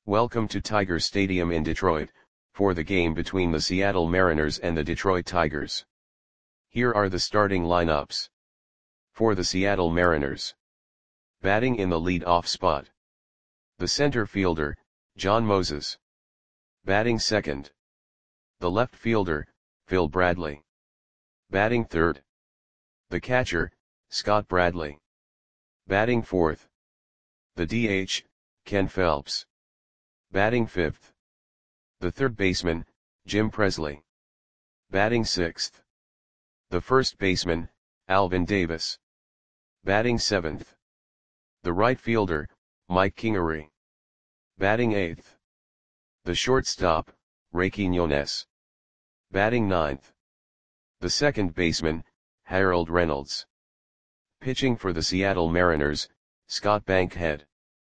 Welcome to Tiger Stadium in Detroit, for the game between the Seattle Mariners and the Detroit Tigers. Here are the starting lineups. For the Seattle Mariners. Batting in the lead-off spot. The center fielder, John Moses. Batting second. The left fielder, Phil Bradley. Batting third. The catcher, Scott Bradley. Batting fourth. The DH, Ken Phelps. Batting fifth. The third baseman, Jim Presley. Batting sixth. The first baseman, Alvin Davis. Batting seventh. The right fielder, Mike Kingery. Batting eighth. The shortstop, Ray Quiñones. Batting ninth. The second baseman, Harold Reynolds. Pitching for the Seattle Mariners, Scott Bankhead.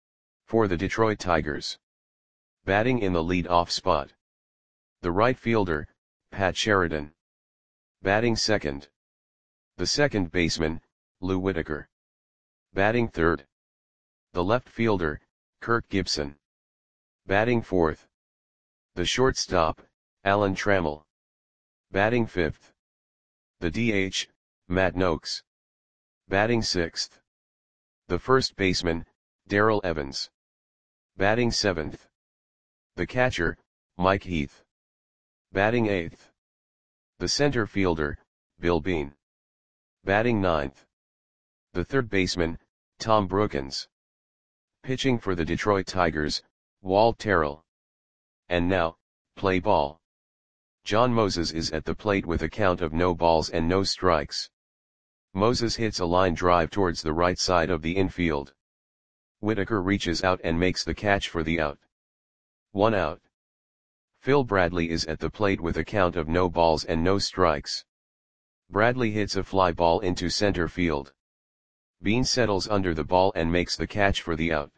For the Detroit Tigers. Batting in the lead-off spot. The right fielder, Pat Sheridan. Batting second. The second baseman, Lou Whitaker. Batting third. The left fielder, Kirk Gibson. Batting fourth. The shortstop, Alan Trammell. Batting fifth. The DH, Matt Noakes. Batting sixth. The first baseman, Darrell Evans. Batting seventh. The catcher, Mike Heath. Batting eighth. The center fielder, Bill Bean. Batting ninth. The third baseman, Tom Brookens. Pitching for the Detroit Tigers, Walt Terrell. And now, play ball. John Moses is at the plate with a count of no balls and no strikes. Moses hits a line drive towards the right side of the infield. Whitaker reaches out and makes the catch for the out. 1 out. Phil Bradley is at the plate with a count of no balls and no strikes. Bradley hits a fly ball into center field. Bean settles under the ball and makes the catch for the out.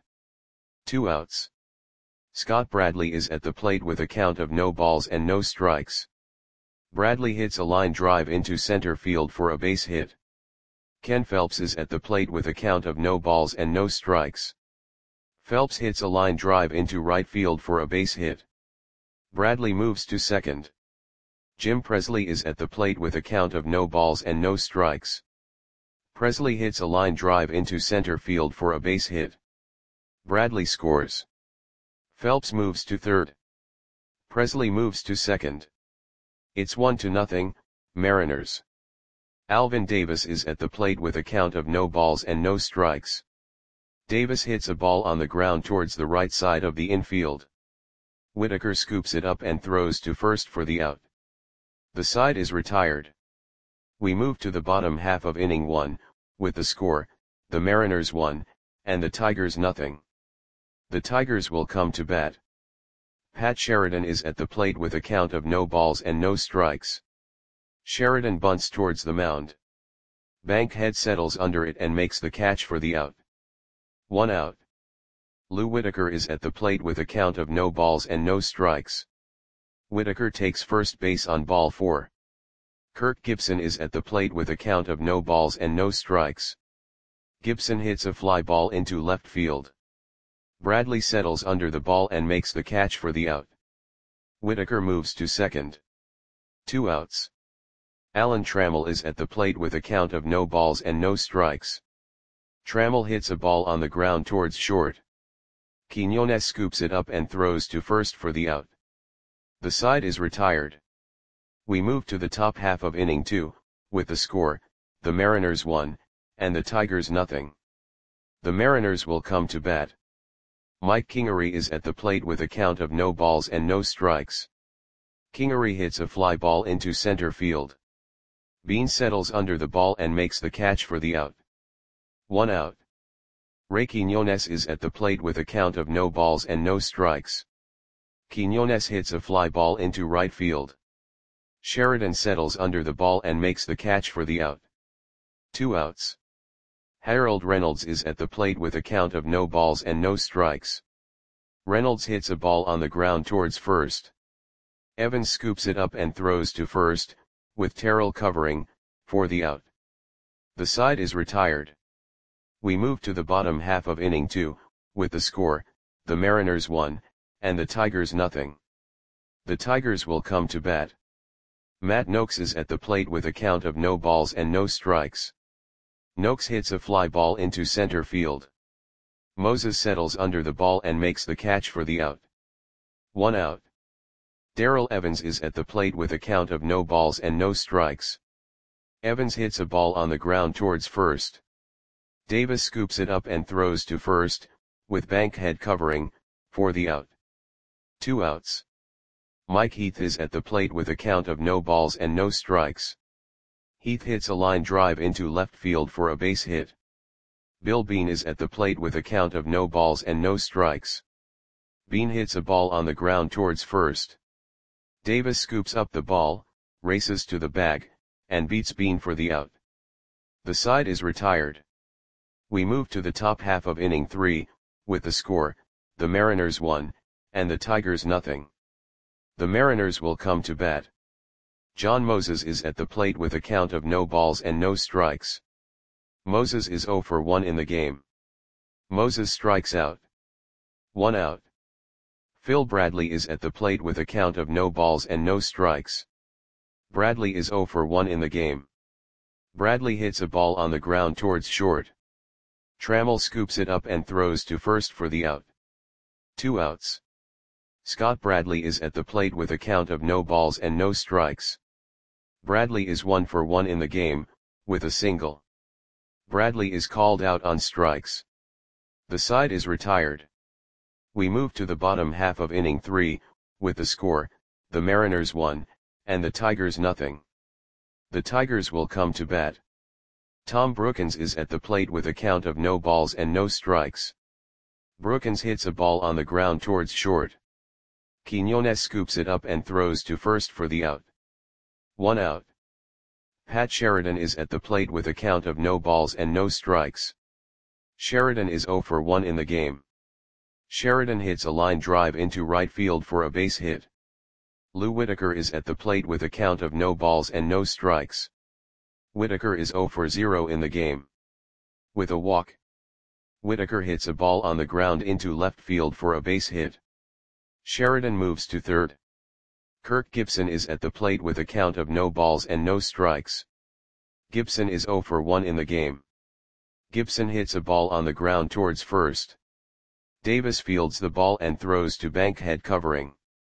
2 outs. Scott Bradley is at the plate with a count of no balls and no strikes. Bradley hits a line drive into center field for a base hit. Ken Phelps is at the plate with a count of no balls and no strikes. Phelps hits a line drive into right field for a base hit. Bradley moves to second. Jim Presley is at the plate with a count of no balls and no strikes. Presley hits a line drive into center field for a base hit. Bradley scores. Phelps moves to third. Presley moves to second. It's 1-0, Mariners. Alvin Davis is at the plate with a count of no balls and no strikes. Davis hits a ball on the ground towards the right side of the infield. Whitaker scoops it up and throws to first for the out. The side is retired. We move to the bottom half of inning 1, with the score, the Mariners 1, and the Tigers 0. The Tigers will come to bat. Pat Sheridan is at the plate with a count of no balls and no strikes. Sheridan bunts towards the mound. Bankhead settles under it and makes the catch for the out. 1 out. Lou Whitaker is at the plate with a count of no balls and no strikes. Whitaker takes first base on ball 4. Kirk Gibson is at the plate with a count of no balls and no strikes. Gibson hits a fly ball into left field. Bradley settles under the ball and makes the catch for the out. Whitaker moves to second. 2 outs. Alan Trammell is at the plate with a count of no balls and no strikes. Trammell hits a ball on the ground towards short. Quiñones scoops it up and throws to first for the out. The side is retired. We move to the top half of inning 2, with the score, the Mariners 1, and the Tigers 0. The Mariners will come to bat. Mike Kingery is at the plate with a count of no balls and no strikes. Kingery hits a fly ball into center field. Bean settles under the ball and makes the catch for the out. 1 out. Ray Quiñones is at the plate with a count of no balls and no strikes. Quiñones hits a fly ball into right field. Sheridan settles under the ball and makes the catch for the out. 2 outs. Harold Reynolds is at the plate with a count of no balls and no strikes. Reynolds hits a ball on the ground towards first. Evans scoops it up and throws to first, with Terrell covering, for the out. The side is retired. We move to the bottom half of inning 2, with the score, the Mariners 1, and the Tigers nothing. The Tigers will come to bat. Matt Noakes is at the plate with a count of no balls and no strikes. Noakes hits a fly ball into center field. Moses settles under the ball and makes the catch for the out. 1 out. Darrell Evans is at the plate with a count of no balls and no strikes. Evans hits a ball on the ground towards first. Davis scoops it up and throws to first, with Bankhead covering, for the out. 2 outs. Mike Heath is at the plate with a count of no balls and no strikes. Heath hits a line drive into left field for a base hit. Bill Bean is at the plate with a count of no balls and no strikes. Bean hits a ball on the ground towards first. Davis scoops up the ball, races to the bag, and beats Bean for the out. The side is retired. We move to the top half of inning 3, with the score, the Mariners 1, and the Tigers nothing. The Mariners will come to bat. John Moses is at the plate with a count of no balls and no strikes. Moses is 0 for 1 in the game. Moses strikes out. 1 out. Phil Bradley is at the plate with a count of no balls and no strikes. Bradley is 0 for 1 in the game. Bradley hits a ball on the ground towards short. Trammell scoops it up and throws to first for the out. 2 outs. Scott Bradley is at the plate with a count of no balls and no strikes. Bradley is 1 for 1 in the game, with a single. Bradley is called out on strikes. The side is retired. We move to the bottom half of inning 3, with the score, the Mariners 1, and the Tigers nothing. The Tigers will come to bat. Tom Brookins is at the plate with a count of no balls and no strikes. Brookins hits a ball on the ground towards short. Quinones scoops it up and throws to first for the out. 1 out. Pat Sheridan is at the plate with a count of no balls and no strikes. Sheridan is 0 for 1 in the game. Sheridan hits a line drive into right field for a base hit. Lou Whitaker is at the plate with a count of no balls and no strikes. Whitaker is 0 for 0 in the game. With a walk. Whitaker hits a ball on the ground into left field for a base hit. Sheridan moves to third. Kirk Gibson is at the plate with a count of no balls and no strikes. Gibson is 0 for 1 in the game. Gibson hits a ball on the ground towards first. Davis fields the ball and throws to Bankhead covering.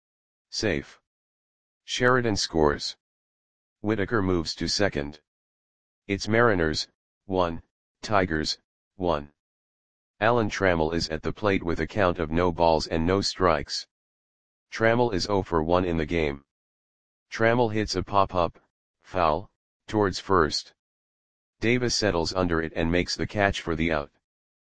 Safe. Sheridan scores. Whitaker moves to second. It's Mariners, 1, Tigers, 1. Alan Trammell is at the plate with a count of no balls and no strikes. Trammell is 0 for 1 in the game. Trammell hits a pop-up, foul, towards first. Davis settles under it and makes the catch for the out.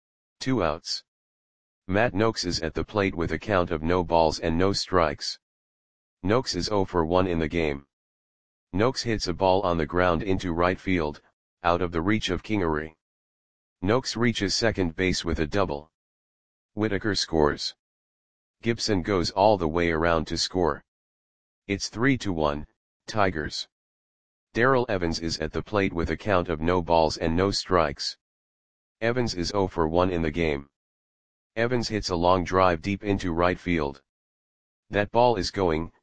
2 outs. Matt Noakes is at the plate with a count of no balls and no strikes. Noakes is 0 for 1 in the game. Noakes hits a ball on the ground into right field, out of the reach of Kingery. Noakes reaches second base with a double. Whitaker scores. Gibson goes all the way around to score. It's 3-1, Tigers. Darrell Evans is at the plate with a count of no balls and no strikes. Evans is 0 for 1 in the game. Evans hits a long drive deep into right field. That ball is gone.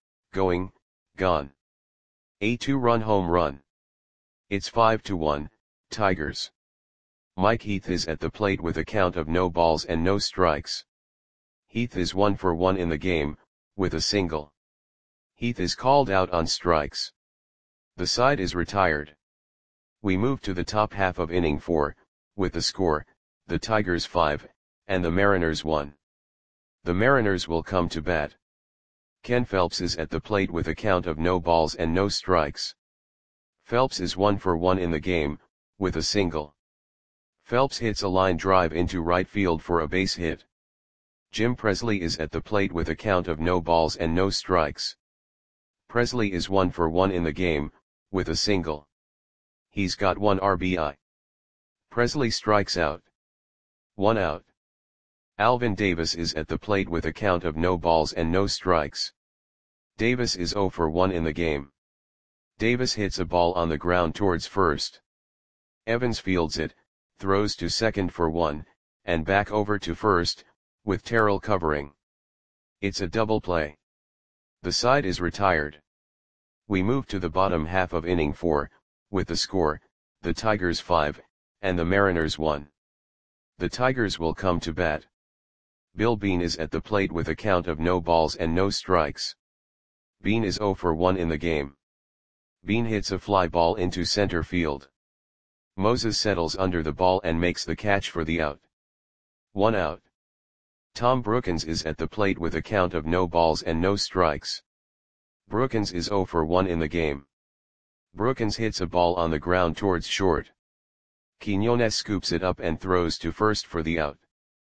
A 2-run home run. It's 5-1, Tigers. Mike Heath is at the plate with a count of no balls and no strikes. Heath is 1 for 1 in the game, with a single. Heath is called out on strikes. The side is retired. We move to the top half of inning 4, with the score, the Tigers 5, and the Mariners 1. The Mariners will come to bat. Ken Phelps is at the plate with a count of no balls and no strikes. Phelps is 1 for 1 in the game, with a single. Phelps hits a line drive into right field for a base hit. Jim Presley is at the plate with a count of no balls and no strikes. Presley is 1 for 1 in the game, with a single. He's got 1 RBI. Presley strikes out. 1 out. Alvin Davis is at the plate with a count of no balls and no strikes. Davis is 0 for 1 in the game. Davis hits a ball on the ground towards first. Evans fields it, throws to second for 1, and back over to first, with Terrell covering. It's a double play. The side is retired. We move to the bottom half of inning 4, with the score, the Tigers 5, and the Mariners 1. The Tigers will come to bat. Bill Bean is at the plate with a count of no balls and no strikes. Bean is 0 for 1 in the game. Bean hits a fly ball into center field. Moses settles under the ball and makes the catch for the out. 1 out. Tom Brookens is at the plate with a count of no balls and no strikes. Brookens is 0 for 1 in the game. Brookens hits a ball on the ground towards short. Quiñones scoops it up and throws to first for the out.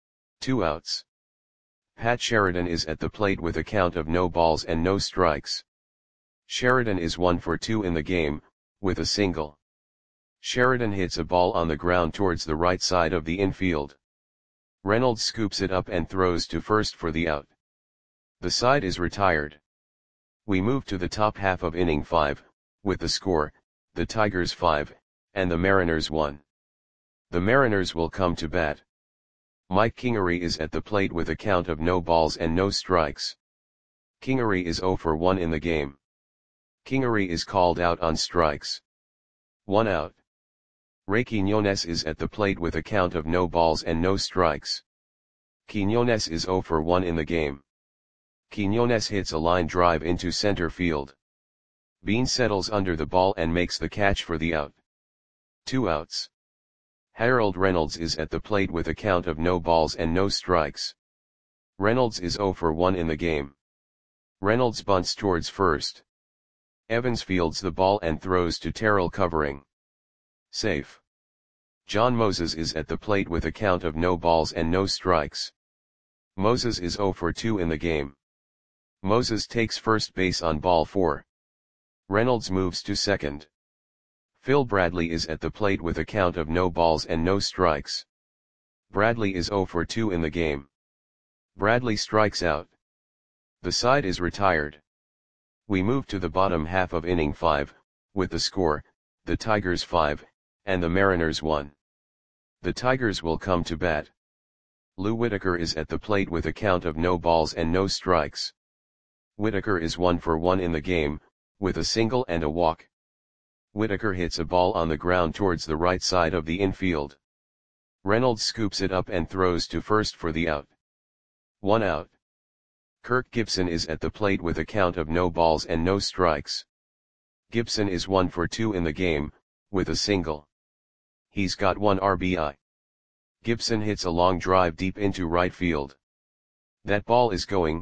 2 outs. Pat Sheridan is at the plate with a count of no balls and no strikes. Sheridan is 1 for 2 in the game, with a single. Sheridan hits a ball on the ground towards the right side of the infield. Reynolds scoops it up and throws to first for the out. The side is retired. We move to the top half of inning 5, with the score, the Tigers 5, and the Mariners 1. The Mariners will come to bat. Mike Kingery is at the plate with a count of no balls and no strikes. Kingery is 0 for 1 in the game. Kingery is called out on strikes. 1 out. Ray Quiñones is at the plate with a count of no balls and no strikes. Quiñones is 0 for 1 in the game. Quiñones hits a line drive into center field. Bean settles under the ball and makes the catch for the out. 2 outs. Harold Reynolds is at the plate with a count of no balls and no strikes. Reynolds is 0 for 1 in the game. Reynolds bunts towards first. Evans fields the ball and throws to Terrell covering. Safe. John Moses is at the plate with a count of no balls and no strikes. Moses is 0 for 2 in the game. Moses takes first base on ball 4. Reynolds moves to second. Phil Bradley is at the plate with a count of no balls and no strikes. Bradley is 0 for 2 in the game. Bradley strikes out. The side is retired. We move to the bottom half of inning 5, with the score, the Tigers 5, and the Mariners 1. The Tigers will come to bat. Lou Whitaker is at the plate with a count of no balls and no strikes. Whitaker is 1 for 1 in the game, with a single and a walk. Whitaker hits a ball on the ground towards the right side of the infield. Reynolds scoops it up and throws to first for the out. 1 out. Kirk Gibson is at the plate with a count of no balls and no strikes. Gibson is 1 for 2 in the game, with a single. He's got 1 RBI. Gibson hits a long drive deep into right field. That ball is going,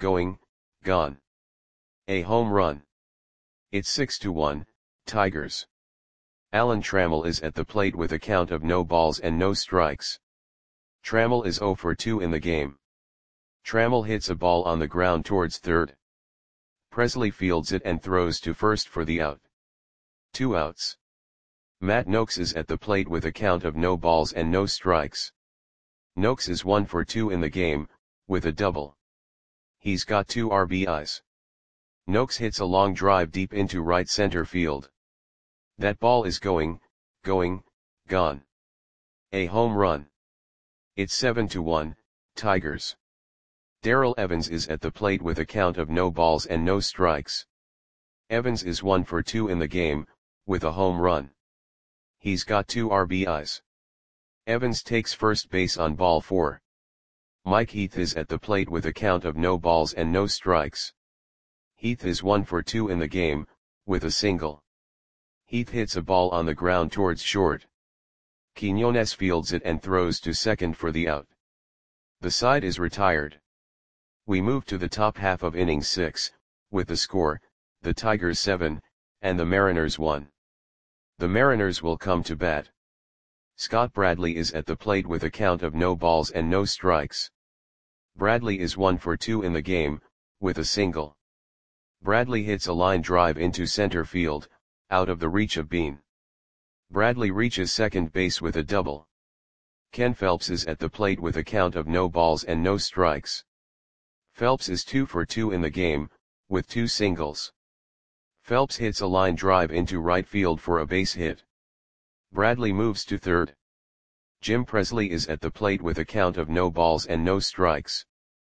gone. A home run. It's 6-1, Tigers. Alan Trammell is at the plate with a count of no balls and no strikes. Trammell is 0 for 2 in the game. Trammell hits a ball on the ground towards third. Presley fields it and throws to first for the out. 2 outs. Matt Noakes is at the plate with a count of no balls and no strikes. Noakes is 1 for 2 in the game, with a double. He's got 2 RBIs. Noakes hits a long drive deep into right center field. That ball is going, gone. A home run. It's 7-1, Tigers. Darrell Evans is at the plate with a count of no balls and no strikes. Evans is 1 for 2 in the game, with a home run. He's got 2 RBIs. Evans takes first base on ball 4. Mike Heath is at the plate with a count of no balls and no strikes. Heath is 1 for 2 in the game, with a single. Heath hits a ball on the ground towards short. Quiñones fields it and throws to second for the out. The side is retired. We move to the top half of inning 6, with the score, the Tigers 7, and the Mariners 1. The Mariners will come to bat. Scott Bradley is at the plate with a count of no balls and no strikes. Bradley is 1 for 2 in the game, with a single. Bradley hits a line drive into center field, out of the reach of Bean. Bradley reaches second base with a double. Ken Phelps is at the plate with a count of no balls and no strikes. Phelps is 2 for 2 in the game, with 2 singles. Phelps hits a line drive into right field for a base hit. Bradley moves to third. Jim Presley is at the plate with a count of no balls and no strikes.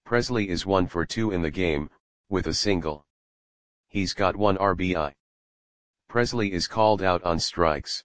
Presley is 1 for 2 in the game, with a single. He's got 1 RBI. Presley is called out on strikes.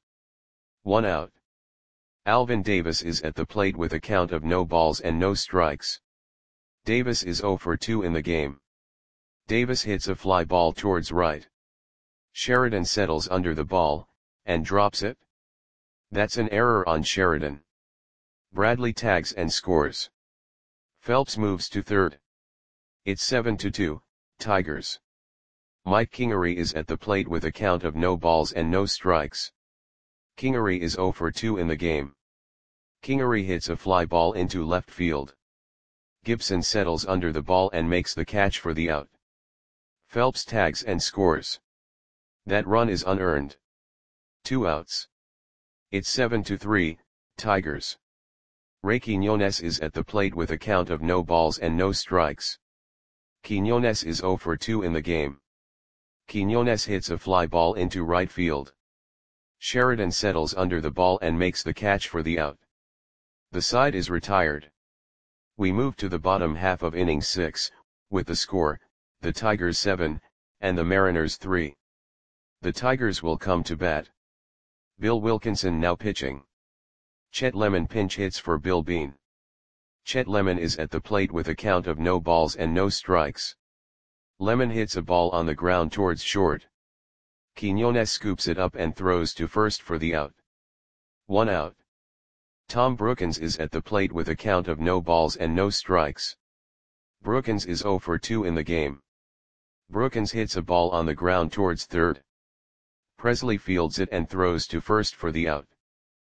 1 out. Alvin Davis is at the plate with a count of no balls and no strikes. Davis is 0 for 2 in the game. Davis hits a fly ball towards right. Sheridan settles under the ball, and drops it. That's an error on Sheridan. Bradley tags and scores. Phelps moves to third. It's 7-2, Tigers. Mike Kingery is at the plate with a count of no balls and no strikes. Kingery is 0 for 2 in the game. Kingery hits a fly ball into left field. Gibson settles under the ball and makes the catch for the out. Phelps tags and scores. That run is unearned. 2 outs. It's 7-3, Tigers. Ray Quiñones is at the plate with a count of no balls and no strikes. Quiñones is 0 for 2 in the game. Quiñones hits a fly ball into right field. Sheridan settles under the ball and makes the catch for the out. The side is retired. We move to the bottom half of inning 6, with the score, the Tigers 7, and the Mariners 3. The Tigers will come to bat. Bill Wilkinson now pitching. Chet Lemon pinch hits for Bill Bean. Chet Lemon is at the plate with a count of no balls and no strikes. Lemon hits a ball on the ground towards short. Quiñones scoops it up and throws to first for the out. 1 out. Tom Brookins is at the plate with a count of no balls and no strikes. Brookins is 0 for 2 in the game. Brookins hits a ball on the ground towards third. Presley fields it and throws to first for the out.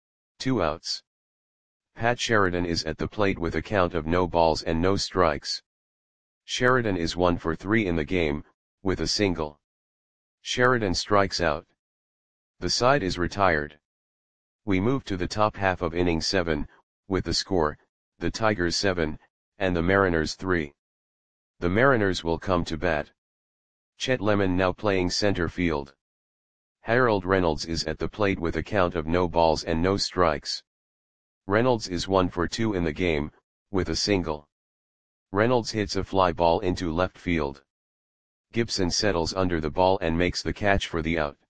2 outs. Pat Sheridan is at the plate with a count of no balls and no strikes. Sheridan is 1 for 3 in the game, with a single. Sheridan strikes out. The side is retired. We move to the top half of inning 7, with the score, the Tigers 7, and the Mariners 3. The Mariners will come to bat. Chet Lemon now playing center field. Harold Reynolds is at the plate with a count of no balls and no strikes. Reynolds is 1 for 2 in the game, with a single. Reynolds hits a fly ball into left field. Gibson settles under the ball and makes the catch for the out.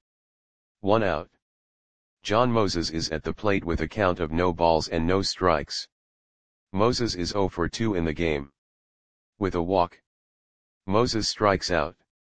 1 out. John Moses is at the plate with a count of no balls and no strikes. Moses is 0 for 2 in the game. With a walk. Moses strikes out.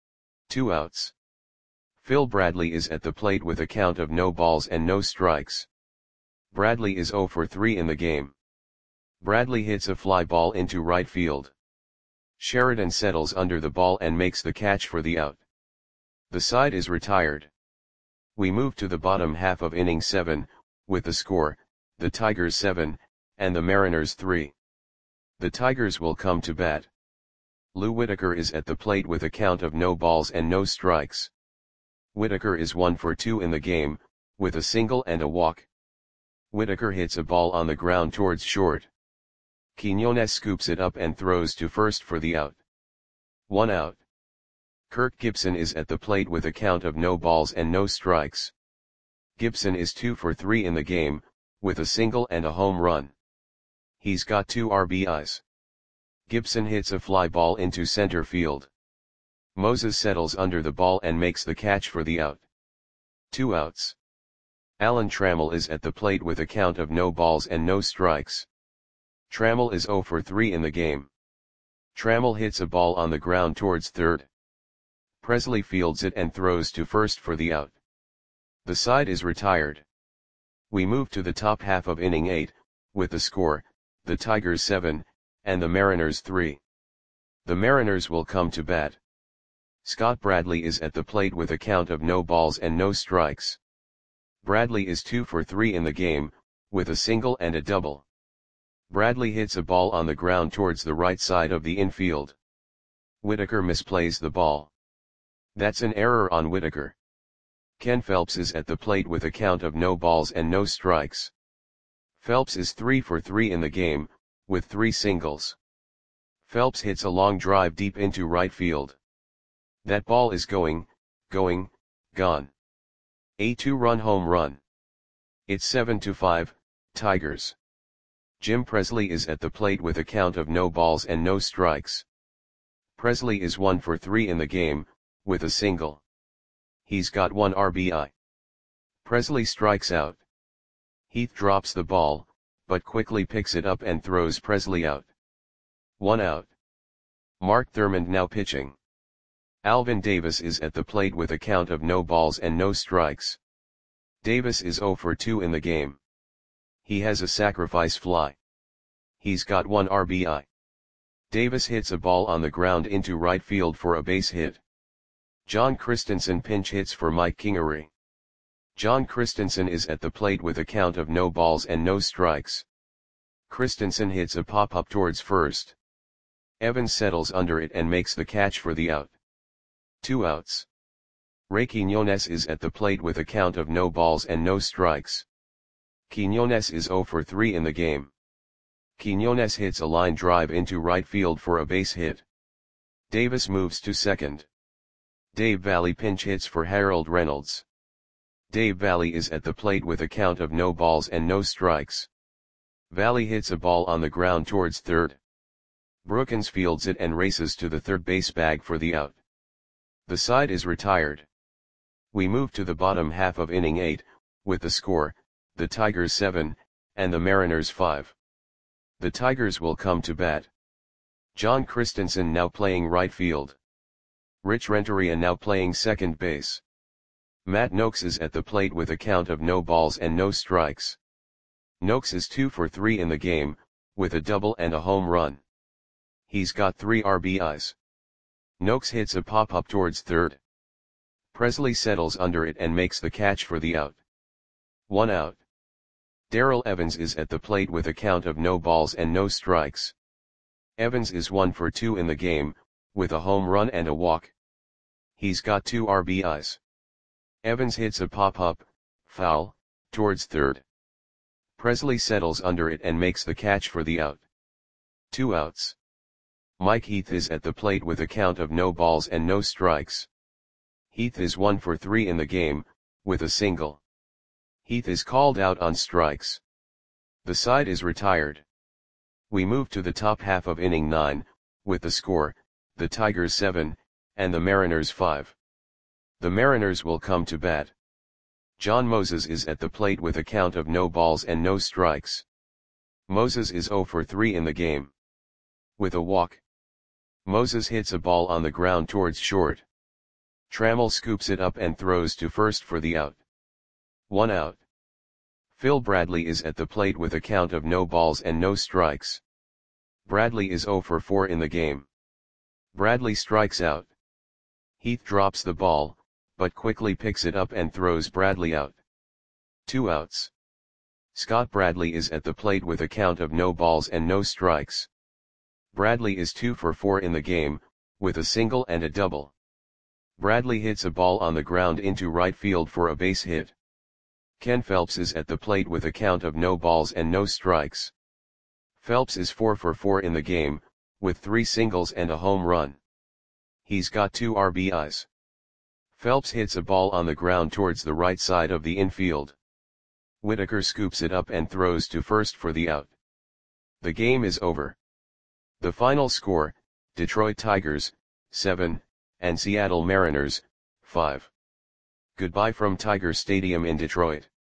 2 outs. Phil Bradley is at the plate with a count of no balls and no strikes. Bradley is 0 for 3 in the game. Bradley hits a fly ball into right field. Sheridan settles under the ball and makes the catch for the out. The side is retired. We move to the bottom half of inning 7, with the score, the Tigers 7, and the Mariners 3. The Tigers will come to bat. Lou Whitaker is at the plate with a count of no balls and no strikes. Whitaker is 1 for 2 in the game, with a single and a walk. Whitaker hits a ball on the ground towards short. Quiñones scoops it up and throws to first for the out. 1 out. Kirk Gibson is at the plate with a count of no balls and no strikes. Gibson is 2 for 3 in the game, with a single and a home run. He's got 2 RBIs. Gibson hits a fly ball into center field. Moses settles under the ball and makes the catch for the out. 2 outs. Alan Trammell is at the plate with a count of no balls and no strikes. Trammell is 0 for 3 in the game. Trammell hits a ball on the ground towards third. Presley fields it and throws to first for the out. The side is retired. We move to the top half of inning 8, with the score, the Tigers 7, and the Mariners 3. The Mariners will come to bat. Scott Bradley is at the plate with a count of no balls and no strikes. Bradley is 2 for 3 in the game, with a single and a double. Bradley hits a ball on the ground towards the right side of the infield. Whitaker misplays the ball. That's an error on Whitaker. Ken Phelps is at the plate with a count of no balls and no strikes. Phelps is 3 for 3 in the game, with 3 singles. Phelps hits a long drive deep into right field. That ball is gone. A 2-run home run. It's 7-5, Tigers. Jim Presley is at the plate with a count of no balls and no strikes. Presley is 1 for 3 in the game, with a single. He's got 1 RBI. Presley strikes out. Heath drops the ball, but quickly picks it up and throws Presley out. 1 out. Mark Thurmond now pitching. Alvin Davis is at the plate with a count of no balls and no strikes. Davis is 0 for 2 in the game. He has a sacrifice fly. He's got 1 RBI. Davis hits a ball on the ground into right field for a base hit. John Christensen pinch hits for Mike Kingery. John Christensen is at the plate with a count of no balls and no strikes. Christensen hits a pop-up towards first. Evans settles under it and makes the catch for the out. 2 outs. Ray Quiñones is at the plate with a count of no balls and no strikes. Quiñones is 0 for 3 in the game. Quiñones hits a line drive into right field for a base hit. Davis moves to second. Dave Valle pinch hits for Harold Reynolds. Dave Valle is at the plate with a count of no balls and no strikes. Valle hits a ball on the ground towards third. Brookins fields it and races to the third base bag for the out. The side is retired. We move to the bottom half of inning 8, with the score, the Tigers 7, and the Mariners 5. The Tigers will come to bat. John Christensen now playing right field. Rich Renteria now playing second base. Matt Noakes is at the plate with a count of no balls and no strikes. Noakes is 2 for 3 in the game, with a double and a home run. He's got 3 RBIs. Noakes hits a pop-up towards third. Presley settles under it and makes the catch for the out. 1 out. Darrell Evans is at the plate with a count of no balls and no strikes. Evans is 1 for 2 in the game, with a home run and a walk. He's got 2 RBIs. Evans hits a pop-up, foul, towards third. Presley settles under it and makes the catch for the out. 2 outs. Mike Heath is at the plate with a count of no balls and no strikes. Heath is 1 for 3 in the game, with a single. Heath is called out on strikes. The side is retired. We move to the top half of inning 9, with the score, the Tigers 7, and the Mariners 5. The Mariners will come to bat. John Moses is at the plate with a count of no balls and no strikes. Moses is 0 for 3 in the game. With a walk. Moses hits a ball on the ground towards short. Trammell scoops it up and throws to first for the out. 1 out. Phil Bradley is at the plate with a count of no balls and no strikes. Bradley is 0 for 4 in the game. Bradley strikes out. Heath drops the ball, but quickly picks it up and throws Bradley out. 2 outs. Scott Bradley is at the plate with a count of no balls and no strikes. Bradley is 2 for 4 in the game, with a single and a double. Bradley hits a ball on the ground into right field for a base hit. Ken Phelps is at the plate with a count of no balls and no strikes. Phelps is 4 for 4 in the game, with 3 singles and a home run. He's got 2 RBIs. Phelps hits a ball on the ground towards the right side of the infield. Whitaker scoops it up and throws to first for the out. The game is over. The final score, Detroit Tigers, 7, and Seattle Mariners, 5. Goodbye from Tiger Stadium in Detroit.